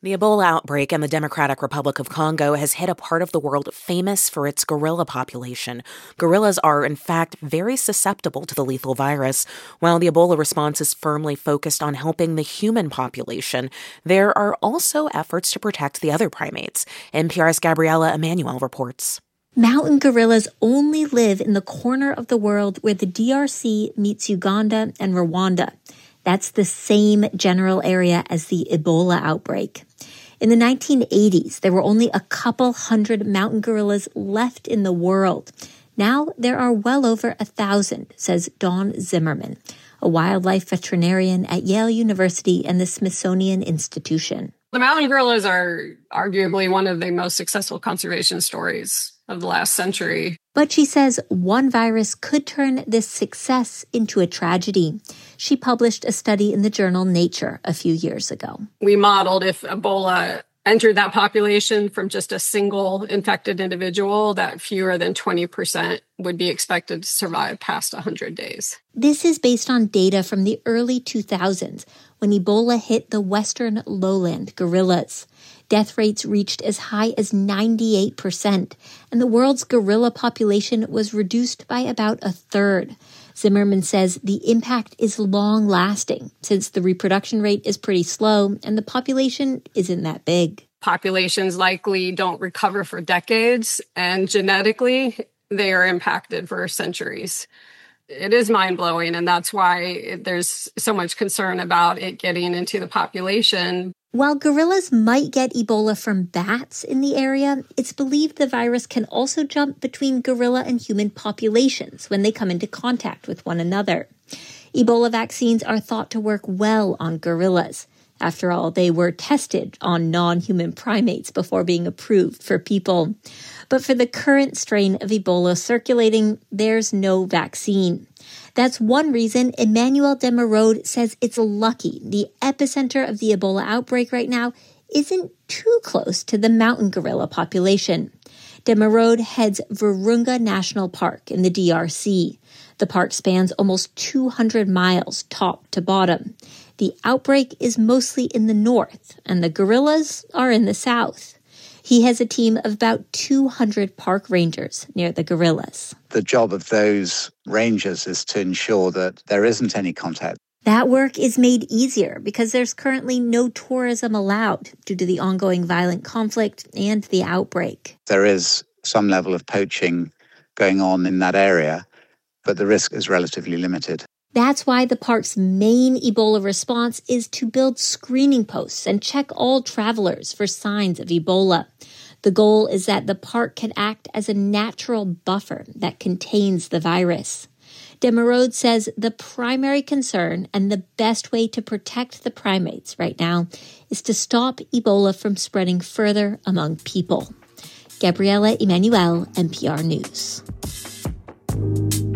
The Ebola outbreak in the Democratic Republic of Congo has hit a part of the world famous for its gorilla population. Gorillas are, in fact, very susceptible to the lethal virus. While the Ebola response is firmly focused on helping the human population, there are also efforts to protect the other primates. NPR's Gabriela Emanuel reports. Mountain gorillas only live in the corner of the world where the DRC meets Uganda and Rwanda. That's the same general area as the Ebola outbreak. In the 1980s, there were only a couple hundred mountain gorillas left in the world. Now there are well over 1,000, says Dawn Zimmerman, a wildlife veterinarian at Yale University and the Smithsonian Institution. The mountain gorillas are arguably one of the most successful conservation stories of the last century. But she says one virus could turn this success into a tragedy. She published a study in the journal Nature a few years ago. We modeled if Ebola entered that population from just a single infected individual, that fewer than 20% would be expected to survive past 100 days. This is based on data from the early 2000s when Ebola hit the western lowland gorillas. Death rates reached as high as 98%, and the world's gorilla population was reduced by about a third. Zimmerman says the impact is long-lasting since the reproduction rate is pretty slow and the population isn't that big. Populations likely don't recover for decades, and genetically, they are impacted for centuries. It is mind-blowing, and that's why there's so much concern about it getting into the population. While gorillas might get Ebola from bats in the area, it's believed the virus can also jump between gorilla and human populations when they come into contact with one another. Ebola vaccines are thought to work well on gorillas. After all, they were tested on non-human primates before being approved for people. But for the current strain of Ebola circulating, there's no vaccine. That's one reason Emmanuel Demerode says it's lucky the epicenter of the Ebola outbreak right now isn't too close to the mountain gorilla population. Demerode heads Virunga National Park in the DRC. The park spans almost 200 miles top to bottom. The outbreak is mostly in the north, and the gorillas are in the south. He has a team of about 200 park rangers near the gorillas. The job of those rangers is to ensure that there isn't any contact. That work is made easier because there's currently no tourism allowed due to the ongoing violent conflict and the outbreak. There is some level of poaching going on in that area, but the risk is relatively limited. That's why the park's main Ebola response is to build screening posts and check all travelers for signs of Ebola. The goal is that the park can act as a natural buffer that contains the virus. Demerode says the primary concern and the best way to protect the primates right now is to stop Ebola from spreading further among people. Gabriela Emanuel, NPR News.